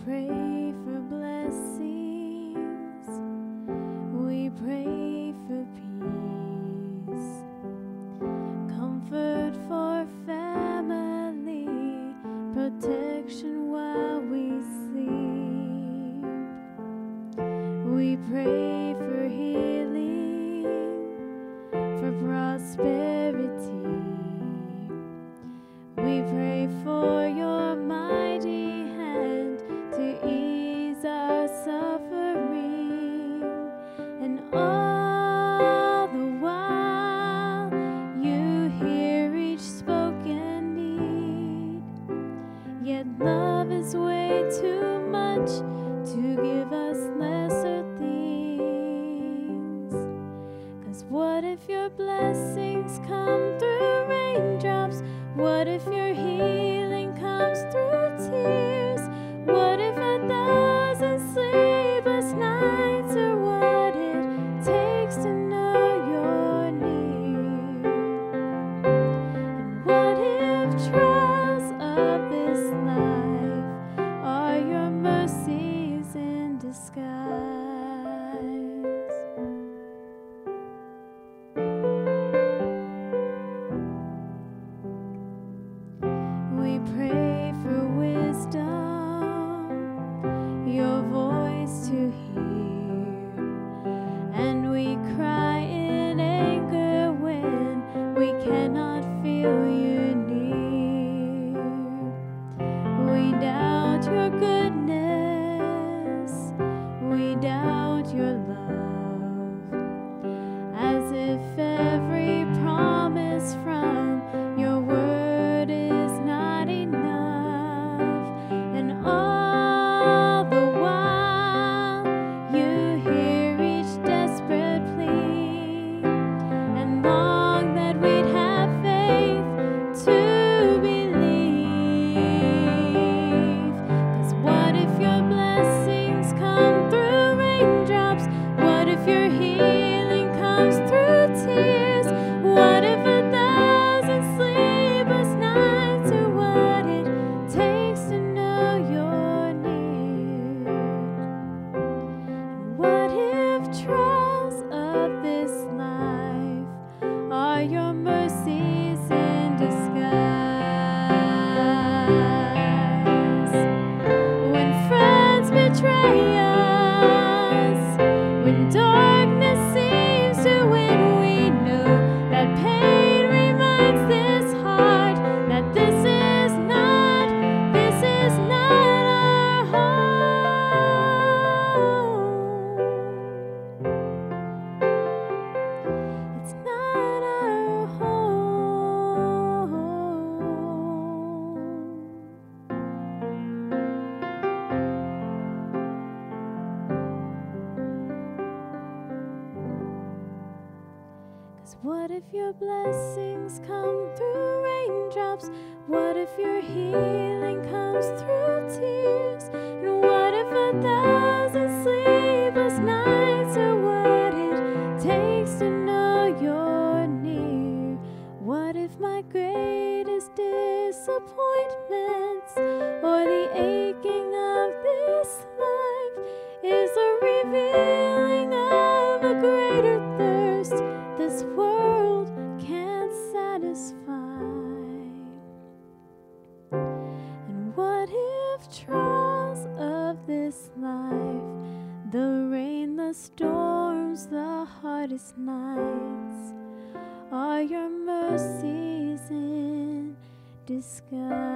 pray for blessings. We pray for peace, comfort for family, protection while we sleep. We pray for healing, for prosperity. We pray for your mighty hand to ease our suffering, and all the while you hear each spoken need. Yet love is way too much to give us lesser things. 'Cause what if your blessings come through raindrops? What if your healing comes through tears? What if 1,000 sleepless nights are what it takes to know you're near? And what if trials of this life are your mercies in disguise? We pray for wisdom, your voice to hear, and we cry in anger when we cannot feel you near. We doubt your goodness, we doubt your love, as if every promise from your word is not enough. And all the while you hear each desperate plea, and long that we'd have faith to believe. 'Cause what if your blessings come through raindrops? What if your healing comes through tears? What if 1,000 sleepless nights are what it takes to know you're near? And what if trials of this life are your mercies in disguise? When friends betray us, when darkness seems to win, we know that pain reminds this heart that this is not our home. It's not our home. 'Cause what if your blessings come through raindrops? What if your healing comes through tears? And what if 1,000 sleepless nights are what it takes to know you're near? What if my greatest disappointments or the aching of this life is a revealing of a greater thirst this world can't satisfy? And what if trials of this life, the rain, the storms, the hardest nights, are your mercies in disguise?